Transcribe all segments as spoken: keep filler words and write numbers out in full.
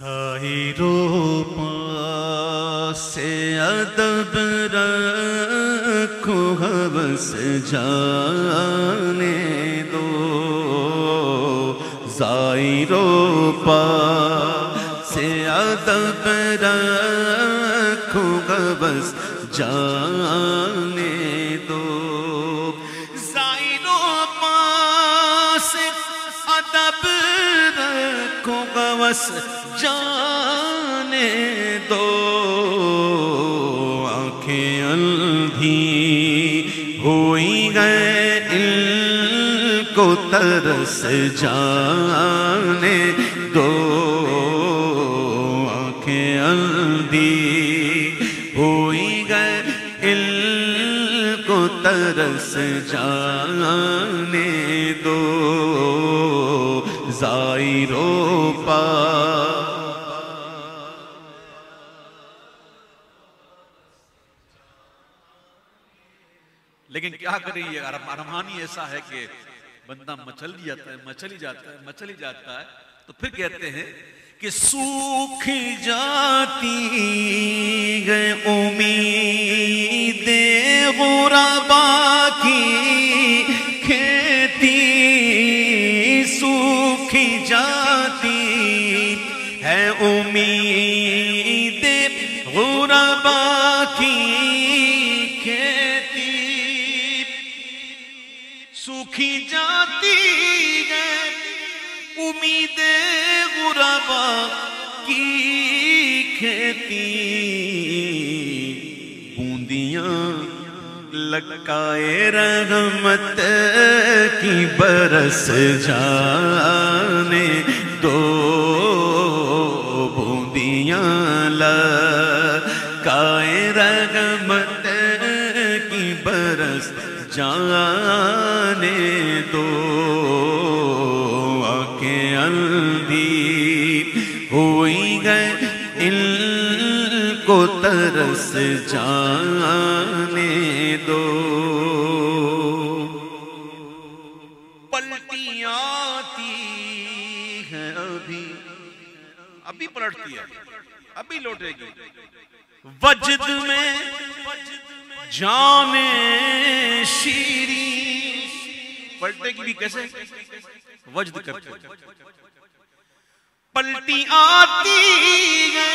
ظاہروں پاس ادب رکھو ہوس جانے دو، ظاہروں پاس ادب رکھو ہوس جانے دو، ظاہروں پاس ادب رکھو ہوس جانے دو، آنکھیں اندھی ہوئی گئے ان کو ترس جانے دو، آنکھیں اندھی ہوئی گئے ان کو ترس جانے دو، ظاہروں پاس۔ لیکن کیا کریں، یہ ارمانی ایسا ہے کہ بندہ مچل جاتا ہے مچل ہی جاتا ہے مچل ہی جاتا ہے، تو پھر کہتے ہیں کہ سوکھ جاتی ہے امید غربا کی کھیتی، سوکھ جاتی ہے امید غربا کی کھیتی، سوکھی جاتی ہے امید غربا کی کھیتی، بوندیاں لگائے رحمت کی برس جانے دو، بوندیاں لگائے رحمت کی برس جانے دو، آنکھیں اندھی ہوئی گئے ان کو ترس جانے دو، پلٹی آتی ہے ابھی ابھی پلٹتی ہے ابھی لوٹے گی، وجد میں جانے شیریں، پلٹے گی بھی کیسے؟ وجد کرتے، پلٹی آتی ہے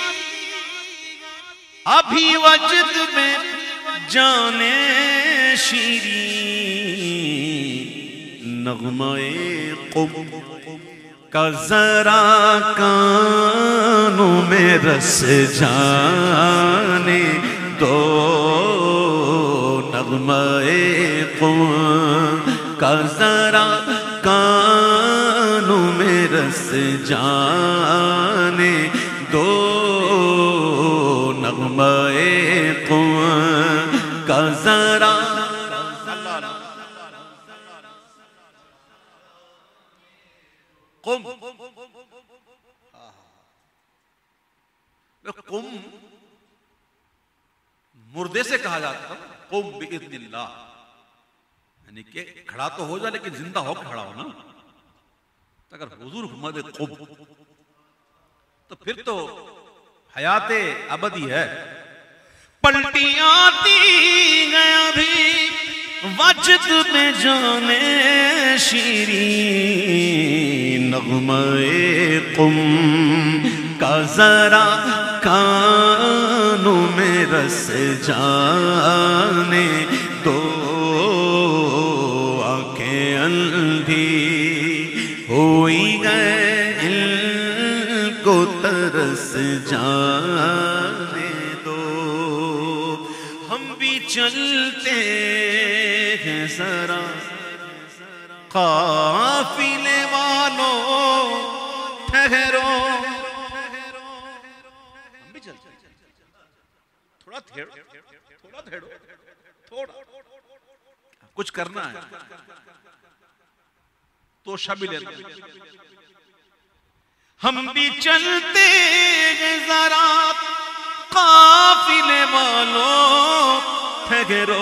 ابھی وجد میں جانے شیریں، نغمہ قم کا ذرا کانوں میں رس جانے دو، نغمہ قم کا ذرا کانوں میں رس جانے دو، نغمہ قم کا ذرا قم قم مردے سے کہا جاتا ہے، قم بإذن اللہ، یعنی کہ کھڑا تو ہو جائے لیکن زندہ ہو کے کھڑا ہو نا، اگر حضور فرما دے قم تو پھر تو حیات ابدی ہے، پلٹی آتی ہے ابھی وجد میں جانے شیریں، نغمہ قم کا ذرا کانوں میں رس جانے دو، آنکھیں اندھی ہوئی گئے ان کو ترس جانے دو، ہم بھی چلتے ہیں ذرا قافلے والوں ٹھہرو، ہم بھی چلتے تھوڑا ٹھہرو تھوڑا ٹھہرو تھوڑا کچھ کرنا ہے تو شب لیتے، ہم بھی چلتے ہیں ذرا قافلے والوں ٹھہرو،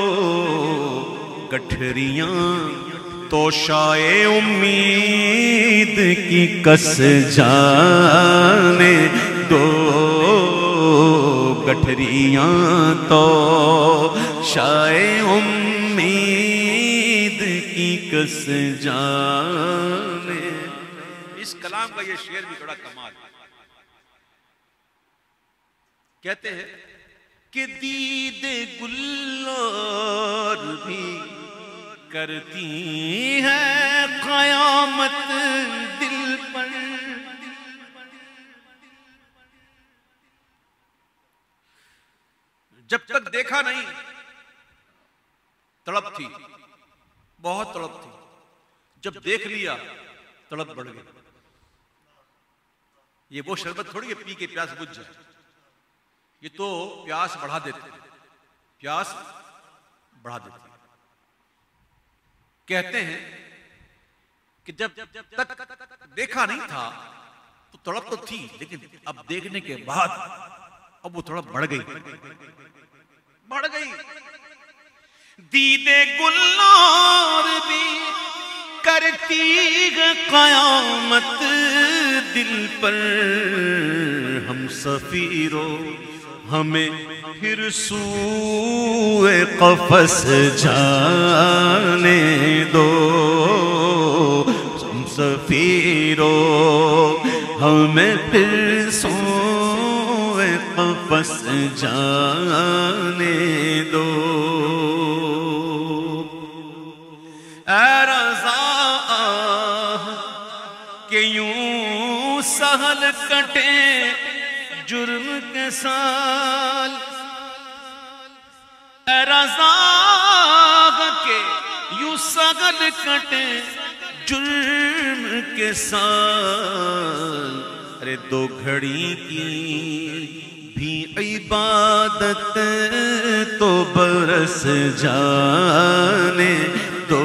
گٹھریاں توشائے امید کی کس جانے گٹھریاں تو شائے امید کی کس جانے. اس کلام کا یہ شعر بھی بڑا کمال ہے. کہتے ہیں کہ دید گلار بھی کرتی ہے قیامت دل پر. جب تک دیکھا نہیں تڑپ تھی، بہت تڑپ تھی. جب دیکھ لیا تڑپ بڑھ گئی. یہ وہ شربت تھوڑی ہے پی کے پیاس بجھ جائے. یہ تو پیاس بڑھا دیتے ہیں، پیاس بڑھا دیتے ہیں. کہتے ہیں کہ جب تک دیکھا نہیں تھا تو تڑپ تو تھی، لیکن اب دیکھنے کے بعد اب وہ تڑپ بڑھ گئی بڑھ گئی. دیدے گلار بھی کرتی ہے قیامت دل پر. ہم سفیرو ہمیں پھر سوئے قفس جانے دو. ہم سفیرو ہمیں پھر سوئے قفس جانے دو. اے رضا کہ یوں سہل کٹے جرم کے سال. اے رضا کہ یوں سہل کٹے جرم کے سال. ارے دو گھڑی کی بھی عبادت تو برس جانے دو.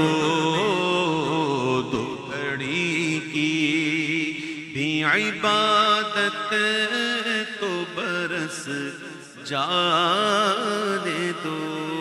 دو گھڑی کی بھی عبادت تو برس جانے دو.